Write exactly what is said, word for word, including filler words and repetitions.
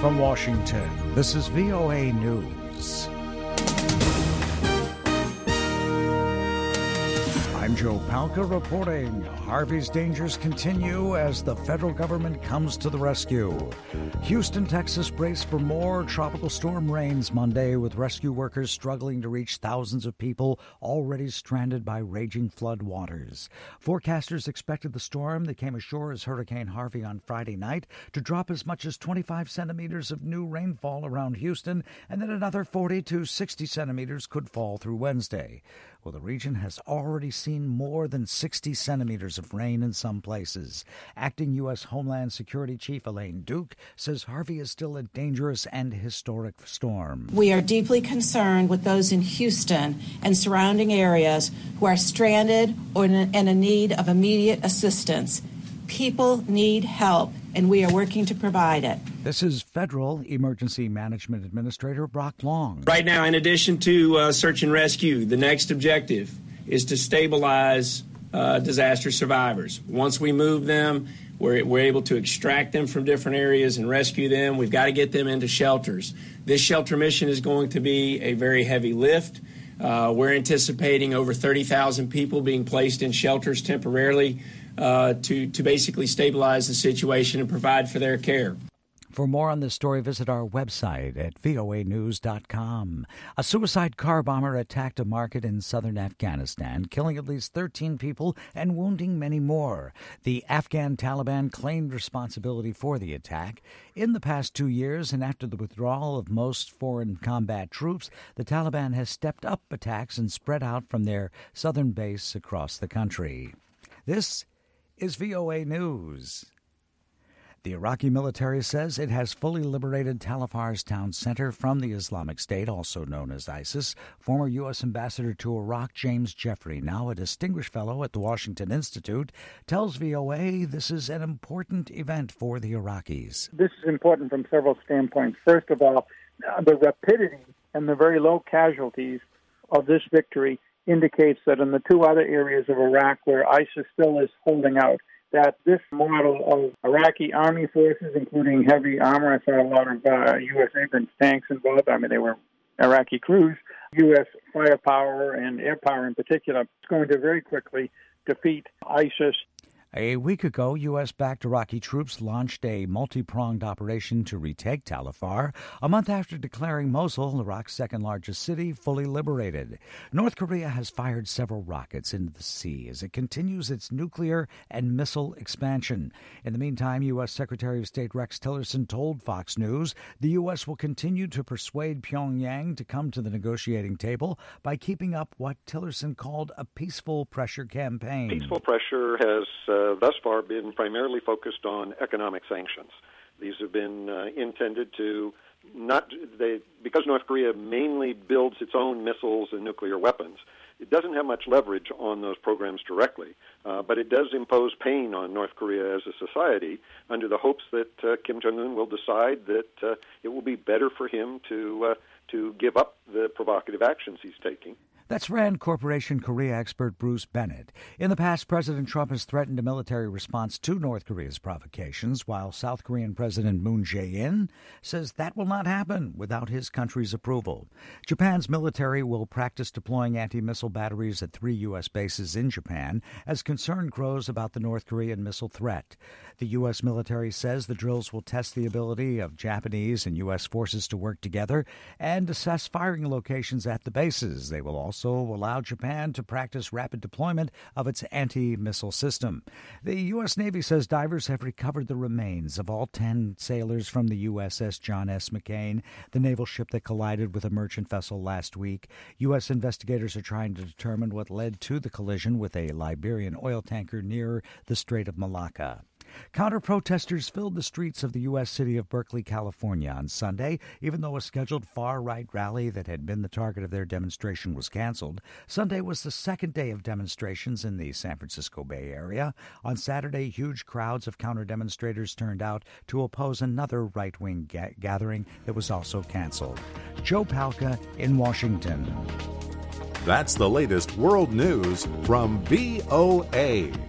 From Washington, this is V O A News. I'm Joe Palca reporting. Harvey's dangers continue as the federal government comes to the rescue. Houston, Texas braced for more tropical storm rains Monday, with rescue workers struggling to reach thousands of people already stranded by raging flood waters. Forecasters expected the storm that came ashore as Hurricane Harvey on Friday night to drop as much as twenty-five centimeters of new rainfall around Houston, and then another forty to sixty centimeters could fall through Wednesday. Well, the region has already seen more than sixty centimeters of rain in some places. Acting U S. Homeland Security Chief Elaine Duke says Harvey is still a dangerous and historic storm. We are deeply concerned with those in Houston and surrounding areas who are stranded or in a need of immediate assistance. People need help, and we are working to provide it. This is Federal Emergency Management Administrator Brock Long. Right now, in addition to uh, search and rescue, the next objective is to stabilize uh, disaster survivors. Once we move them, we're, we're able to extract them from different areas and rescue them. We've got to get them into shelters. This shelter mission is going to be a very heavy lift. Uh, we're anticipating over thirty thousand people being placed in shelters temporarily uh, to, to basically stabilize the situation and provide for their care. For more on this story, visit our website at V O A news dot com. A suicide car bomber attacked a market in southern Afghanistan, killing at least thirteen people and wounding many more. The Afghan Taliban claimed responsibility for the attack. In the past two years, and after the withdrawal of most foreign combat troops, the Taliban has stepped up attacks and spread out from their southern base across the country. This is V O A News. The Iraqi military says it has fully liberated Tal Afar's town center from the Islamic State, also known as ISIS. Former U S. Ambassador to Iraq James Jeffrey, now a distinguished fellow at the Washington Institute, tells V O A this is an important event for the Iraqis. This is important from several standpoints. First of all, the rapidity and the very low casualties of this victory indicates that in the two other areas of Iraq where ISIS still is holding out, that this model of Iraqi army forces, including heavy armor, I saw a lot of uh, U S. Abrams tanks involved. I mean, they were Iraqi crews. U S firepower and air power in particular is going to very quickly defeat ISIS. A week ago, U S-backed Iraqi troops launched a multi-pronged operation to retake Tal Afar, a month after declaring Mosul, Iraq's second-largest city, fully liberated. North Korea has fired several rockets into the sea as it continues its nuclear and missile expansion. In the meantime, U S. Secretary of State Rex Tillerson told Fox News the U S will continue to persuade Pyongyang to come to the negotiating table by keeping up what Tillerson called a peaceful pressure campaign. Peaceful pressure has uh, Uh, thus far been primarily focused on economic sanctions. These have been uh, intended to not, they, because North Korea mainly builds its own missiles and nuclear weapons, it doesn't have much leverage on those programs directly, uh, but it does impose pain on North Korea as a society under the hopes that uh, Kim Jong-un will decide that uh, it will be better for him to, uh, to give up the provocative actions he's taking. That's Rand Corporation Korea expert Bruce Bennett. In the past, President Trump has threatened a military response to North Korea's provocations, while South Korean President Moon Jae-in says that will not happen without his country's approval. Japan's military will practice deploying anti-missile batteries at three U S bases in Japan as concern grows about the North Korean missile threat. The U S military says the drills will test the ability of Japanese and U S forces to work together and assess firing locations at the bases. They will also allow Japan to practice rapid deployment of its anti-missile system. The U S. Navy says divers have recovered the remains of all ten sailors from the U S S John S. McCain, the naval ship that collided with a merchant vessel last week. U S investigators are trying to determine what led to the collision with a Liberian oil tanker near the Strait of Malacca. Counter-protesters filled the streets of the U S city of Berkeley, California on Sunday, even though a scheduled far-right rally that had been the target of their demonstration was canceled. Sunday was the second day of demonstrations in the San Francisco Bay Area. On Saturday, huge crowds of counter-demonstrators turned out to oppose another right-wing ga- gathering that was also canceled. Joe Palca in Washington. That's the latest world news from V O A.